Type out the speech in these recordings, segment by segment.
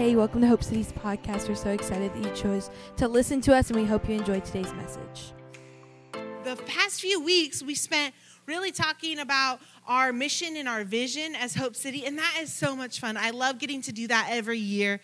Hey, welcome to Hope City's podcast. We're so excited that you chose to listen to us, and we hope you enjoyed today's message. The past few weeks, we spent really talking about our mission and our vision as Hope City, and that is so much fun. I love getting to do that every year.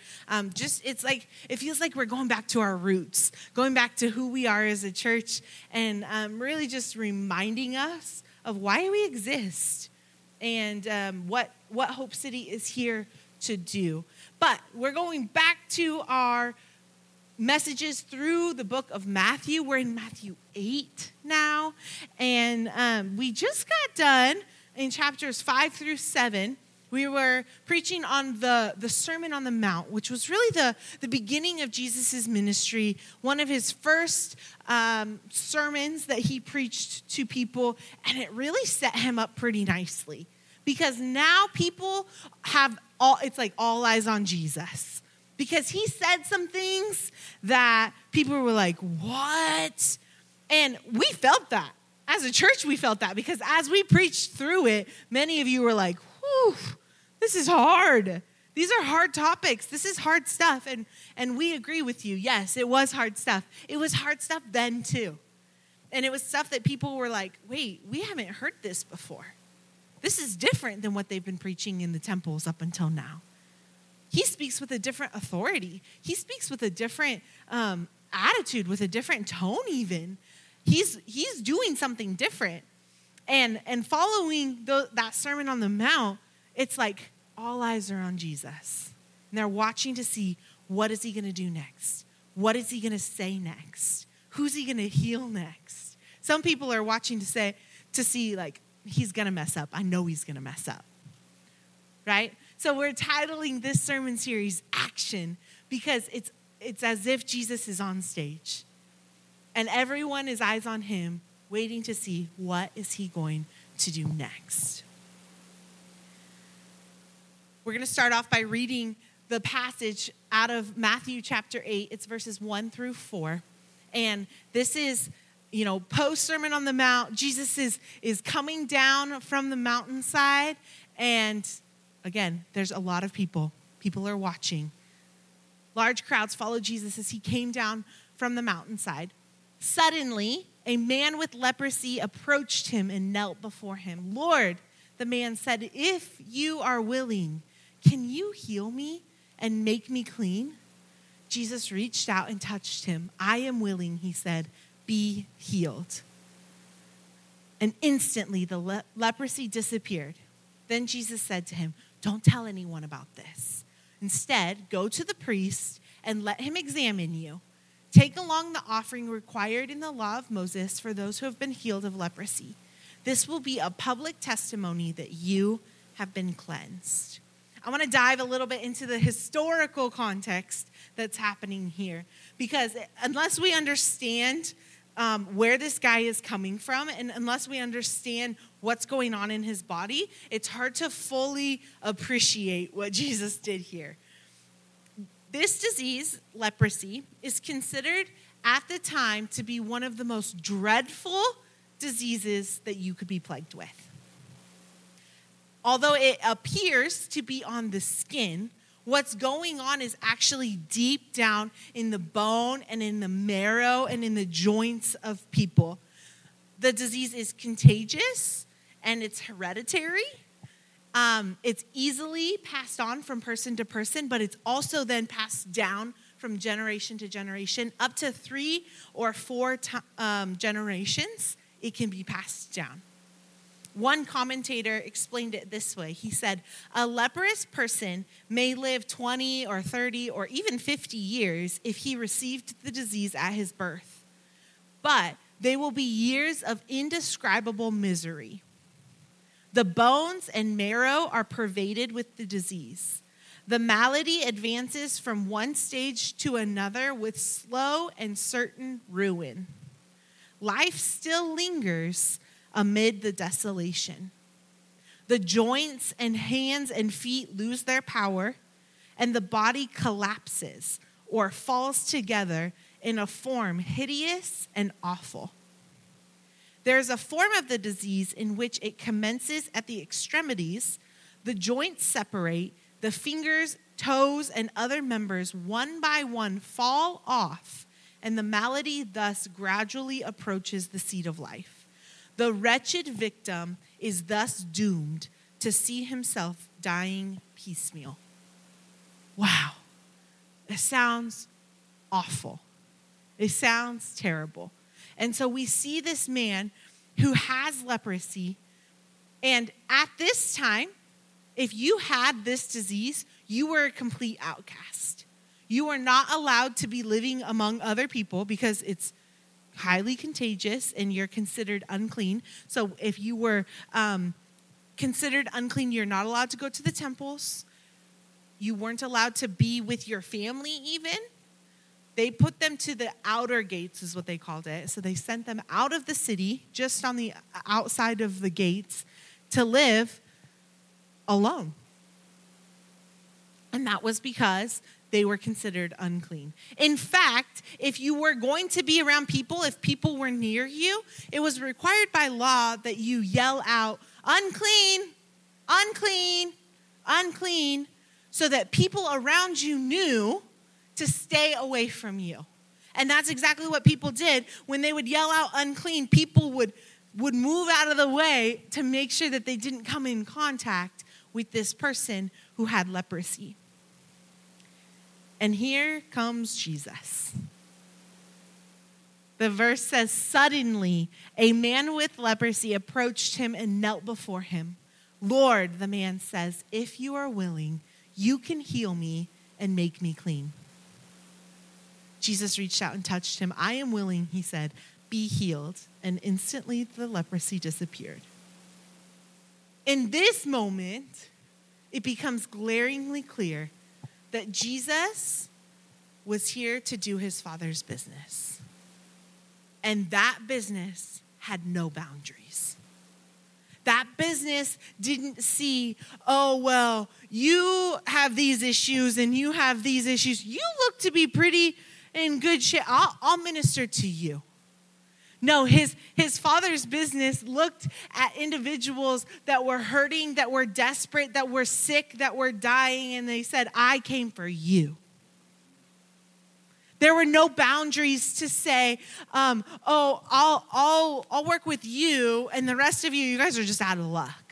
It feels like we're going back to our roots, going back to who we are as a church, and really just reminding us of why we exist and what Hope City is here to do. But we're going back to our messages through the book of Matthew. We're in Matthew 8 now, and we just got done in chapters 5 through 7. We were preaching on the Sermon on the Mount, which was really the beginning of Jesus' ministry, one of his first sermons that he preached to people, and it really set him up pretty nicely because now people have all eyes on Jesus. Because he said some things that people were like, what? And we felt that. As a church, we felt that. Because as we preached through it, many of you were like, whew, this is hard. These are hard topics. This is hard stuff. And we agree with you. Yes, it was hard stuff. It was hard stuff then, too. And it was stuff that people were like, wait, we haven't heard this before. This is different than what they've been preaching in the temples up until now. He speaks with a different authority. He speaks with a different attitude, with a different tone even. He's doing something different. And following that Sermon on the Mount, it's like all eyes are on Jesus. And they're watching to see, what is he going to do next? What is he going to say next? Who's he going to heal next? Some people are watching to see like, he's going to mess up. I know he's going to mess up. Right? So we're titling this sermon series Action because it's as if Jesus is on stage and everyone is eyes on him, waiting to see what is he going to do next. We're going to start off by reading the passage out of Matthew chapter 8. It's verses 1 through 4. And this is, post Sermon on the Mount. Jesus is coming down from the mountainside, and again, there's a lot of people. People are watching. Large crowds followed Jesus as he came down from the mountainside. Suddenly, a man with leprosy approached him and knelt before him. Lord, the man said, if you are willing, can you heal me and make me clean? Jesus reached out and touched him. I am willing, he said, be healed. And instantly the leprosy disappeared. Then Jesus said to him, don't tell anyone about this. Instead, go to the priest and let him examine you. Take along the offering required in the law of Moses for those who have been healed of leprosy. This will be a public testimony that you have been cleansed. I want to dive a little bit into the historical context that's happening here. Because unless we understand where this guy is coming from, and unless we understand what's going on in his body, it's hard to fully appreciate what Jesus did here. This disease, leprosy, is considered at the time to be one of the most dreadful diseases that you could be plagued with. Although it appears to be on the skin, what's going on is actually deep down in the bone and in the marrow and in the joints of people. The disease is contagious and it's hereditary. It's easily passed on from person to person, but it's also then passed down from generation to generation. Up to 3 or 4 generations, it can be passed down. One commentator explained it this way. He said, a leprous person may live 20 or 30 or even 50 years if he received the disease at his birth. But they will be years of indescribable misery. The bones and marrow are pervaded with the disease. The malady advances from one stage to another with slow and certain ruin. Life still lingers amid the desolation. The joints and hands and feet lose their power, and the body collapses or falls together in a form hideous and awful. There's a form of the disease in which it commences at the extremities, the joints separate, the fingers, toes, and other members, one by one, fall off, and the malady thus gradually approaches the seat of life. The wretched victim is thus doomed to see himself dying piecemeal. Wow. It sounds awful. It sounds terrible. And so we see this man who has leprosy, and at this time, if you had this disease, you were a complete outcast. You were not allowed to be living among other people because it's highly contagious and you're considered unclean. So if you were considered unclean, you're not allowed to go to the temples. You weren't allowed to be with your family even. They put them to the outer gates is what they called it. So they sent them out of the city, just on the outside of the gates, to live alone. And that was because they were considered unclean. In fact, if you were going to be around people, if people were near you, it was required by law that you yell out, unclean, unclean, unclean, so that people around you knew to stay away from you. And that's exactly what people did. When they would yell out unclean, people would move out of the way to make sure that they didn't come in contact with this person who had leprosy. And here comes Jesus. The verse says, suddenly a man with leprosy approached him and knelt before him. Lord, the man says, if you are willing, you can heal me and make me clean. Jesus reached out and touched him. I am willing, he said, be healed. And instantly the leprosy disappeared. In this moment, it becomes glaringly clear that Jesus was here to do his Father's business. And that business had no boundaries. That business didn't see, oh, well, you have these issues and you have these issues. You look to be pretty in good shape. I'll minister to you. No, his Father's business looked at individuals that were hurting, that were desperate, that were sick, that were dying, and they said, I came for you. There were no boundaries to say, I'll work with you, and the rest of you guys are just out of luck.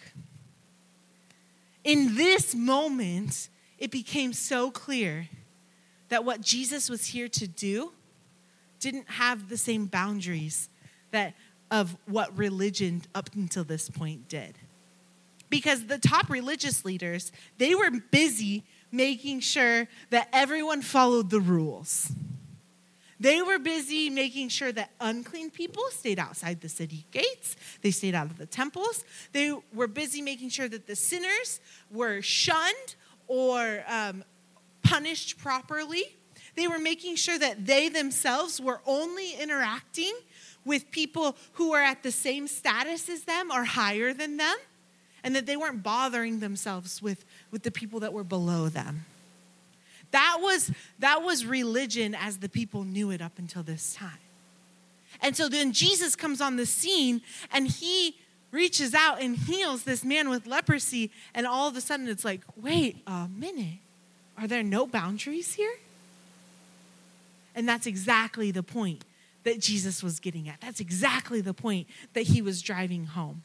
In this moment, it became so clear that what Jesus was here to do didn't have the same boundaries of what religion up until this point did. Because the top religious leaders, they were busy making sure that everyone followed the rules. They were busy making sure that unclean people stayed outside the city gates. They stayed out of the temples. They were busy making sure that the sinners were shunned or punished properly. They were making sure that they themselves were only interacting with people who were at the same status as them or higher than them, and that they weren't bothering themselves with the people that were below them. That was religion as the people knew it up until this time. And so then Jesus comes on the scene, and he reaches out and heals this man with leprosy, and all of a sudden it's like, wait a minute, are there no boundaries here? And that's exactly the point that Jesus was getting at. That's exactly the point that he was driving home.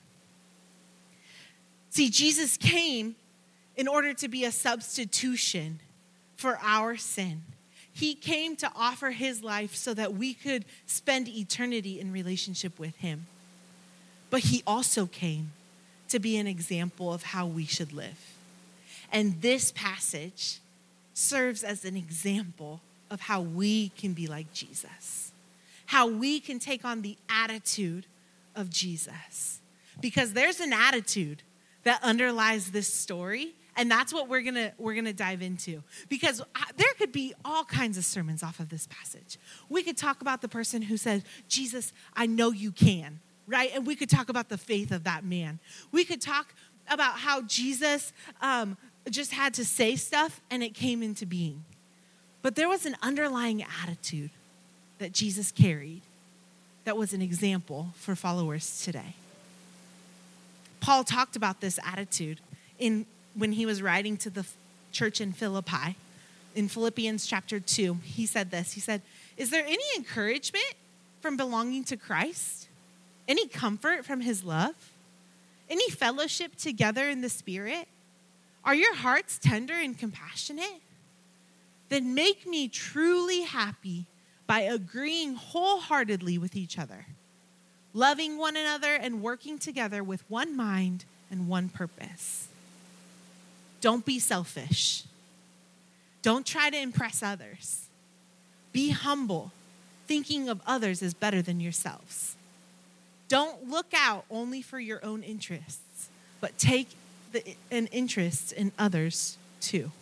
See, Jesus came in order to be a substitution for our sin. He came to offer his life so that we could spend eternity in relationship with him. But he also came to be an example of how we should live. And this passage serves as an example of how we can be like Jesus, how we can take on the attitude of Jesus. Because there's an attitude that underlies this story, and that's what we're gonna dive into. Because there could be all kinds of sermons off of this passage. We could talk about the person who said, Jesus, I know you can, right? And we could talk about the faith of that man. We could talk about how Jesus just had to say stuff and it came into being. But there was an underlying attitude that Jesus carried that was an example for followers today. Paul talked about this attitude when he was writing to the church in Philippi. In Philippians chapter 2, he said this. He said, "Is there any encouragement from belonging to Christ? Any comfort from his love? Any fellowship together in the Spirit? Are your hearts tender and compassionate? Then make me truly happy by agreeing wholeheartedly with each other, loving one another and working together with one mind and one purpose." Don't be selfish. Don't try to impress others. Be humble, thinking of others as better than yourselves. Don't look out only for your own interests, but take an interest in others too.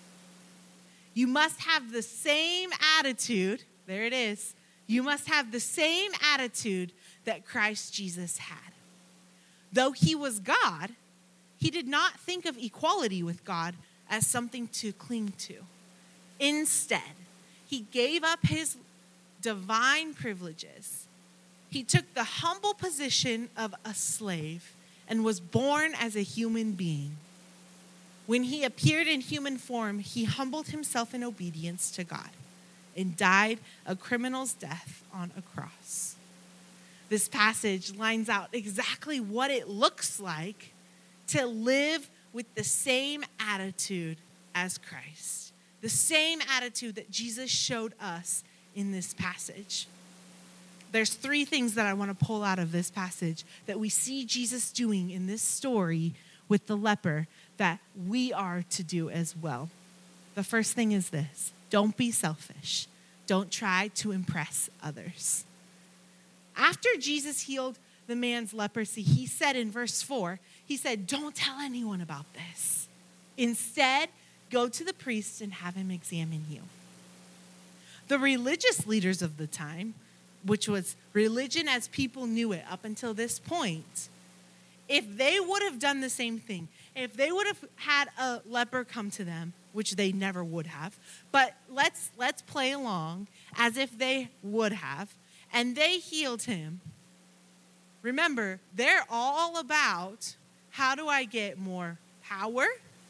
You must have the same attitude. There it is. You must have the same attitude that Christ Jesus had. Though he was God, he did not think of equality with God as something to cling to. Instead, he gave up his divine privileges. He took the humble position of a slave and was born as a human being. When he appeared in human form, he humbled himself in obedience to God and died a criminal's death on a cross. This passage lines out exactly what it looks like to live with the same attitude as Christ, the same attitude that Jesus showed us in this passage. There's 3 things that I want to pull out of this passage that we see Jesus doing in this story with the leper that we are to do as well. The first thing is this: don't be selfish. Don't try to impress others. After Jesus healed the man's leprosy, he said in verse 4, he said, "Don't tell anyone about this. Instead, go to the priest and have him examine you." The religious leaders of the time, which was religion as people knew it up until this point, if they would have done the same thing, if they would have had a leper come to them, which they never would have, but let's play along as if they would have, and they healed him. Remember, they're all about, how do I get more power,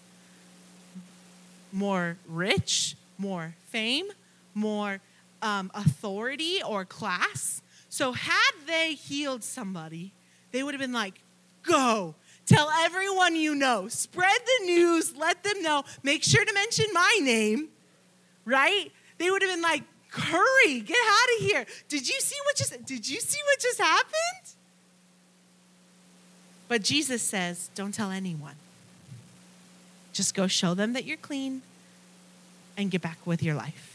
more rich, more fame, more authority or class? So had they healed somebody, they would have been like, "Go, tell everyone you know, spread the news, let them know, make sure to mention my name," right? They would have been like, "Hurry, get out of here. Did you see what just happened?" But Jesus says, don't tell anyone. Just go show them that you're clean and get back with your life.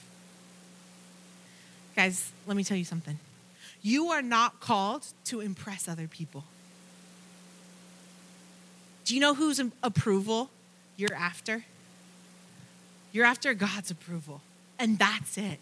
Guys, let me tell you something. You are not called to impress other people. Do you know whose approval you're after? You're after God's approval, and that's it.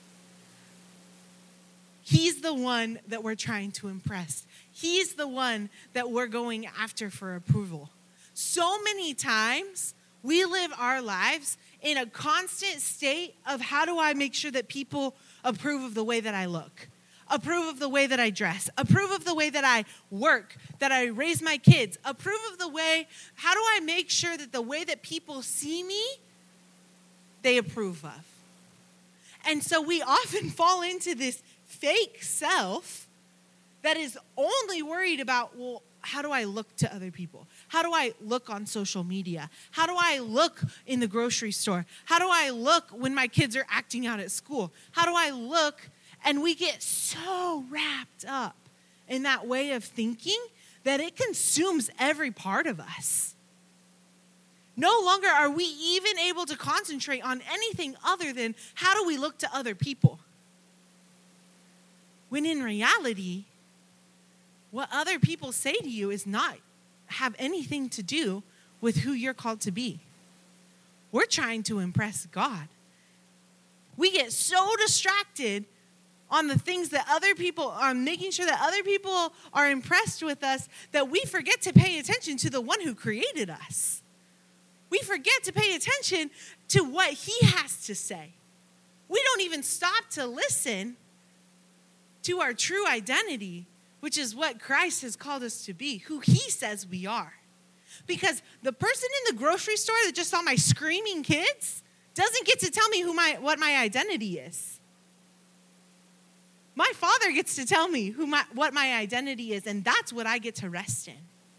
He's the one that we're trying to impress. He's the one that we're going after for approval. So many times, we live our lives in a constant state of, how do I make sure that people approve of the way that I look, approve of the way that I dress, approve of the way that I work, that I raise my kids, approve of the way, how do I make sure that the way that people see me, they approve of? And so we often fall into this fake self that is only worried about, well, how do I look to other people? How do I look on social media? How do I look in the grocery store? How do I look when my kids are acting out at school? How do I look? And we get so wrapped up in that way of thinking that it consumes every part of us. No longer are we even able to concentrate on anything other than, how do we look to other people? When in reality, what other people say to you is not have anything to do with who you're called to be. We're trying to impress God. We get so distracted on the things that other people are, making sure that other people are impressed with us, that we forget to pay attention to the one who created us. We forget to pay attention to what he has to say. We don't even stop to listen to our true identity, which is what Christ has called us to be, who he says we are. Because the person in the grocery store that just saw my screaming kids doesn't get to tell me what my identity is. My Father gets to tell me what my identity is, and that's what I get to rest in.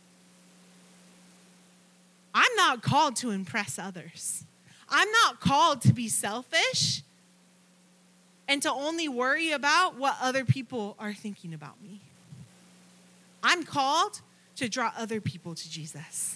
I'm not called to impress others. I'm not called to be selfish and to only worry about what other people are thinking about me. I'm called to draw other people to Jesus.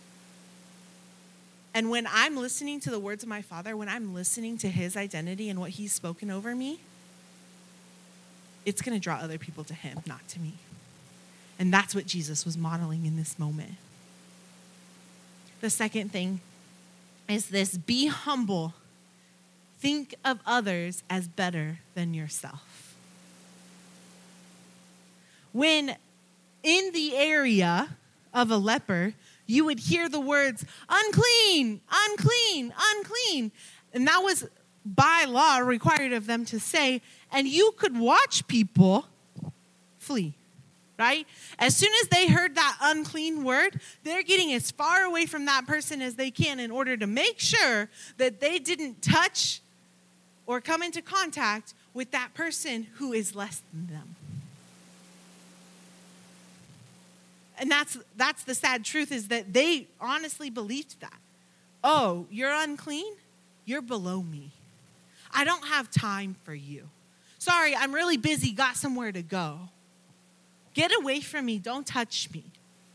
And when I'm listening to the words of my Father, when I'm listening to his identity and what he's spoken over me, it's going to draw other people to him, not to me. And that's what Jesus was modeling in this moment. The second thing is this: be humble. Think of others as better than yourself. When in the area of a leper, you would hear the words, unclean, unclean, unclean. And that was by law required of them to say, and you could watch people flee, right? As soon as they heard that unclean word, they're getting as far away from that person as they can in order to make sure that they didn't touch or come into contact with that person who is less than them. And that's the sad truth, is that they honestly believed that. Oh, you're unclean? You're below me. I don't have time for you. Sorry, I'm really busy, got somewhere to go. Get away from me, don't touch me.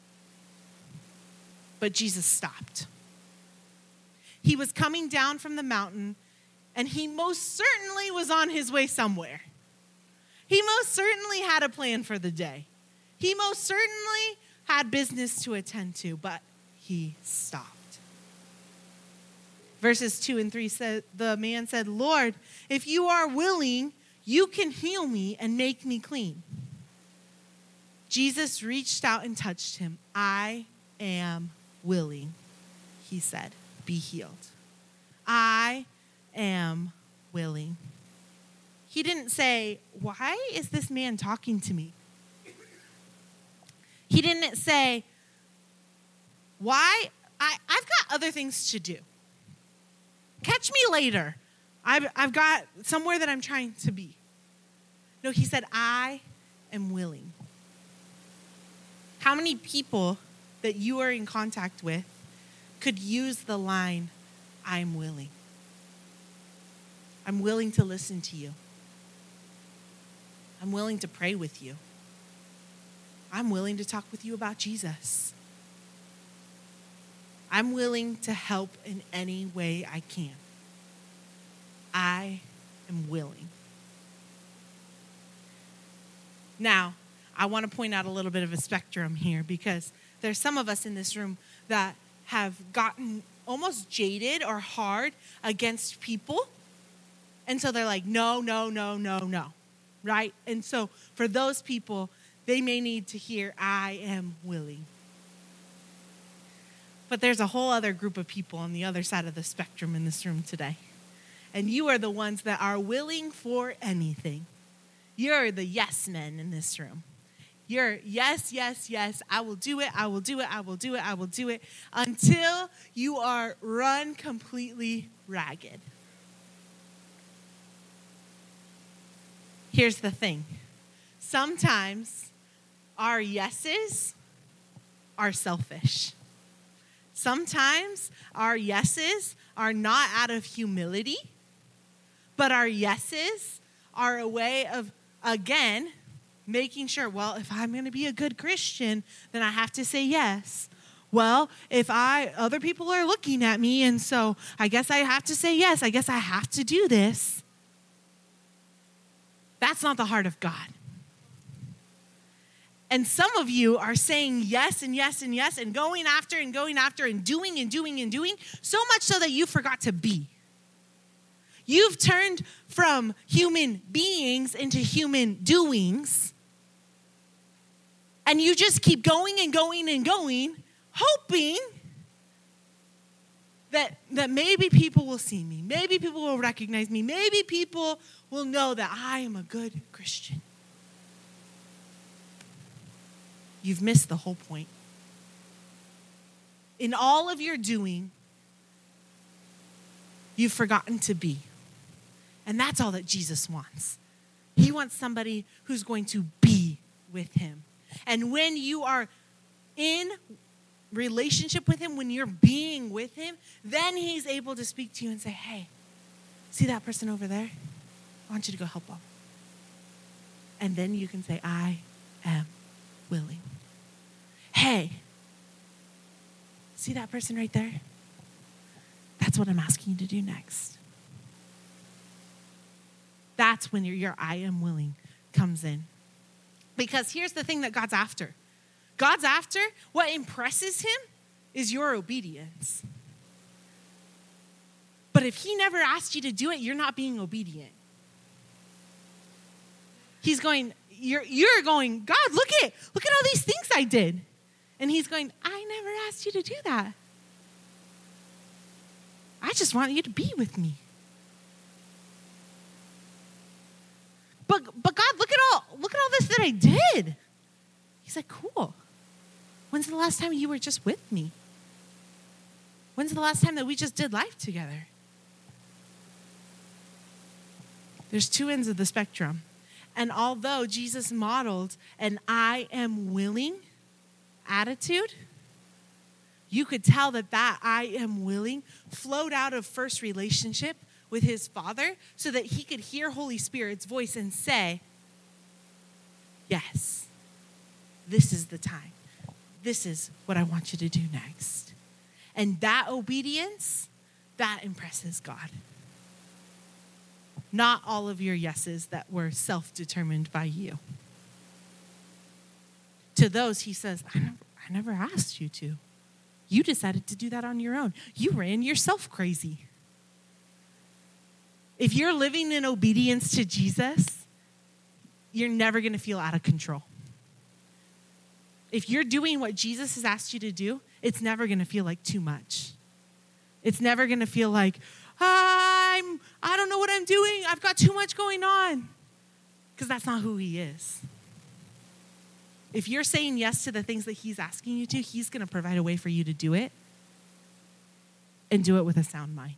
But Jesus stopped. He was coming down from the mountain, and he most certainly was on his way somewhere. He most certainly had a plan for the day. He most certainly had business to attend to, but he stopped. Verses 2 and 3 said, the man said, Lord, if you are willing, you can heal me and make me clean. Jesus reached out and touched him. I am willing, he said, be healed. I am willing. He didn't say, why is this man talking to me? He didn't say, why? I've got other things to do. Catch me later. I've got somewhere that I'm trying to be. No, he said, I am willing. How many people that you are in contact with could use the line, I'm willing? I'm willing to listen to you. I'm willing to pray with you. I'm willing to talk with you about Jesus. I'm willing to help in any way I can. I am willing. Now, I want to point out a little bit of a spectrum here, because there's some of us in this room that have gotten almost jaded or hard against people. And so they're like, no, no, no, no, no, right? And so for those people, they may need to hear, I am willing. But there's a whole other group of people on the other side of the spectrum in this room today. And you are the ones that are willing for anything. You're the yes men in this room. You're yes, yes, yes, I will do it, I will do it, I will do it, I will do it, until you are run completely ragged. Here's the thing. Sometimes our yeses are selfish. Sometimes our yeses are not out of humility, but our yeses are a way of, again, making sure, well, if I'm going to be a good Christian, then I have to say yes. Well, if other people are looking at me, and so I guess I have to say yes. I guess I have to do this. That's not the heart of God. And some of you are saying yes and yes and yes and going after and doing and doing and doing, so much so that you forgot to be. You've turned from human beings into human doings. And you just keep going and going and going, hoping that maybe people will see me. Maybe people will recognize me. Maybe people will know that I am a good Christian. You've missed the whole point. in all of your doing, you've forgotten to be. And that's all that Jesus wants. He wants somebody who's going to be with him. And when you are in relationship with him, when you're being with him, then he's able to speak to you and say, hey, see that person over there? I want you to go help them. And then you can say, I am willing. Hey, see that person right there? That's what I'm asking you to do next. That's when your I am willing comes in. Because here's the thing that God's after. God's after, what impresses him is your obedience. But if he never asked you to do it, you're not being obedient. He's going, you're going, God, look at all these things I did. And he's going, I never asked you to do that. I just want you to be with me. But God, look at all this that I did. He's like, cool. When's the last time you were just with me? When's the last time that we just did life together? There's two ends of the spectrum. And although Jesus modeled an I am willing attitude, you could tell that I am willing flowed out of first relationship with his Father so that he could hear Holy Spirit's voice and say, yes, this is the time. This is what I want you to do next. And that obedience, that impresses God. Not all of your yeses that were self-determined by you. To those, he says, I never asked you to. You decided to do that on your own. You ran yourself crazy. If you're living in obedience to Jesus, you're never going to feel out of control. If you're doing what Jesus has asked you to do, it's never going to feel like too much. It's never going to feel like, I don't know what I'm doing. I've got too much going on. Because that's not who he is. If you're saying yes to the things that he's asking you to, he's going to provide a way for you to do it and do it with a sound mind.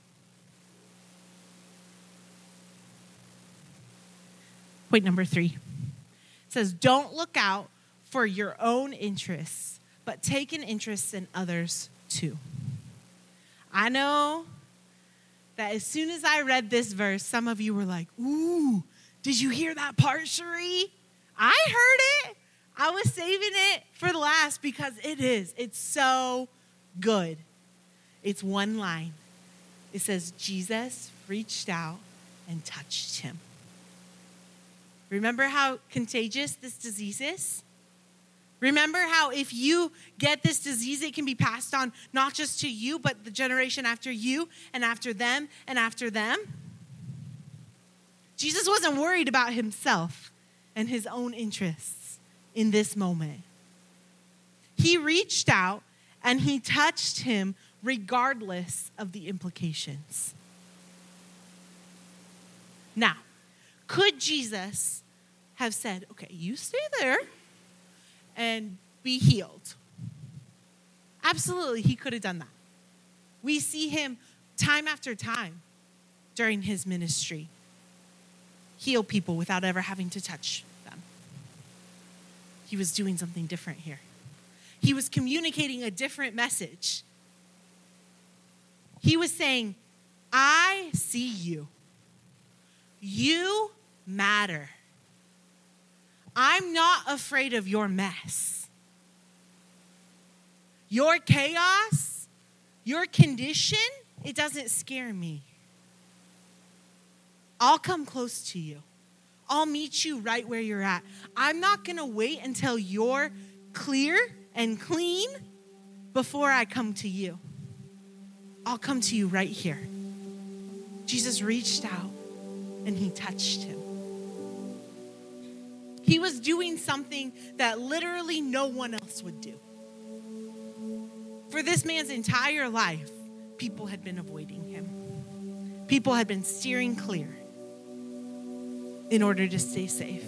Point number 3. It says, don't look out for your own interests, but take an interest in others too. I know that as soon as I read this verse, some of you were like, ooh, did you hear that part, Cherie? I heard it. I was saving it for the last because it's so good. It's one line. It says, Jesus reached out and touched him. Remember how contagious this disease is? Remember how if you get this disease, it can be passed on not just to you, but the generation after you and after them and after them? Jesus wasn't worried about himself and his own interests in this moment. He reached out and he touched him regardless of the implications. Now, could Jesus have said, okay, you stay there and be healed? Absolutely, he could have done that. We see him time after time during his ministry heal people without ever having to touch them. He was doing something different here. He was communicating a different message. He was saying, I see you. You matter. I'm not afraid of your mess. Your chaos, your condition, it doesn't scare me. I'll come close to you. I'll meet you right where you're at. I'm not going to wait until you're clear and clean before I come to you. I'll come to you right here. Jesus reached out and he touched him. He was doing something that literally no one else would do. For this man's entire life, people had been avoiding him. People had been steering clear in order to stay safe.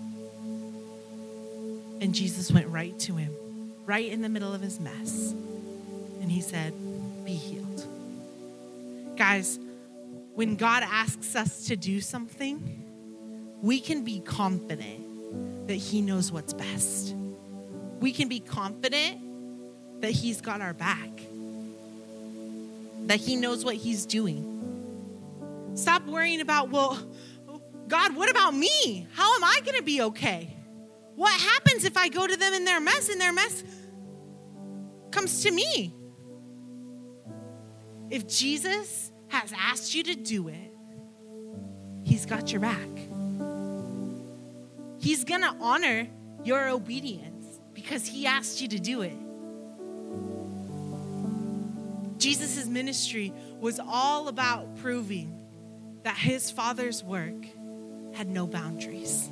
And Jesus went right to him, right in the middle of his mess, And he said, be healed. Guys, when God asks us to do something, we can be confident that he knows what's best. We can be confident that he's got our back, that he knows what he's doing. Stop worrying about, well, God, what about me? How am I going to be okay? What happens if I go to them in their mess and their mess comes to me? If Jesus has asked you to do it, he's got your back. He's going to honor your obedience because he asked you to do it. Jesus' ministry was all about proving that his Father's work had no boundaries,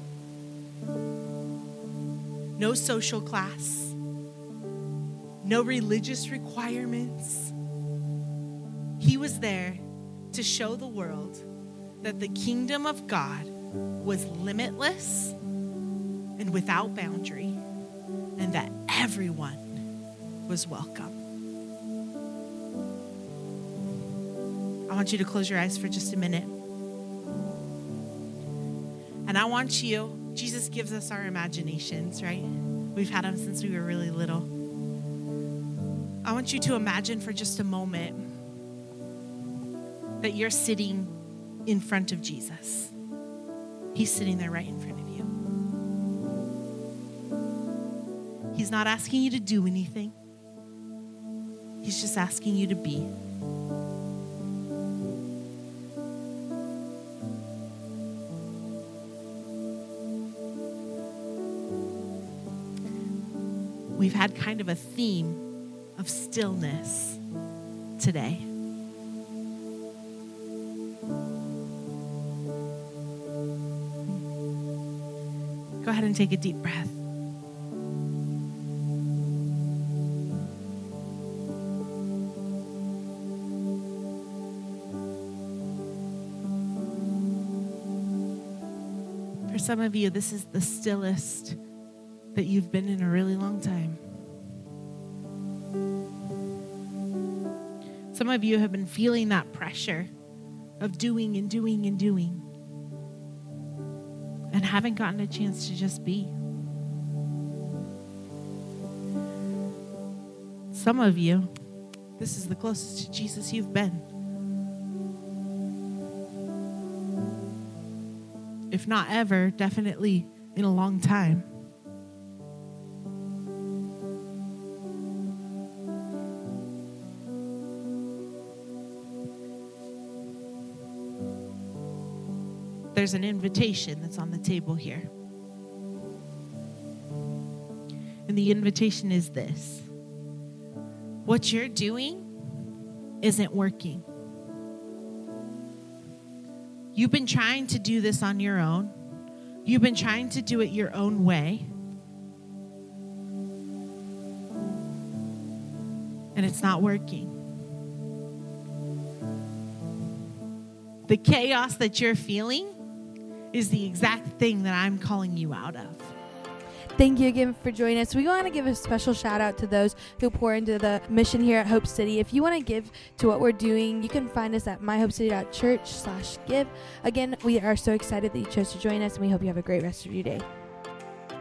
no social class, no religious requirements. He was there to show the world that the kingdom of God was limitless and without boundary, and that everyone was welcome. I want you to close your eyes for just a minute. And I want you, Jesus gives us our imaginations, right? We've had them since we were really little. I want you to imagine for just a moment that you're sitting in front of Jesus. He's sitting there right in front of you. He's not asking you to do anything. He's just asking you to be. We've had kind of a theme of stillness today. Go ahead and take a deep breath. For some of you, this is the stillest that you've been in a really long time. Some of you have been feeling that pressure of doing and doing and doing and haven't gotten a chance to just be. Some of you, this is the closest to Jesus you've been. If not ever, definitely in a long time. There's an invitation that's on the table here. And the invitation is this: what you're doing isn't working. You've been trying to do this on your own. You've been trying to do it your own way. And it's not working. The chaos that you're feeling is the exact thing that I'm calling you out of. Thank you again for joining us. We want to give a special shout out to those who pour into the mission here at Hope City. If you want to give to what we're doing, you can find us at myhopecity.church/give. Again, we are so excited that you chose to join us, and we hope you have a great rest of your day.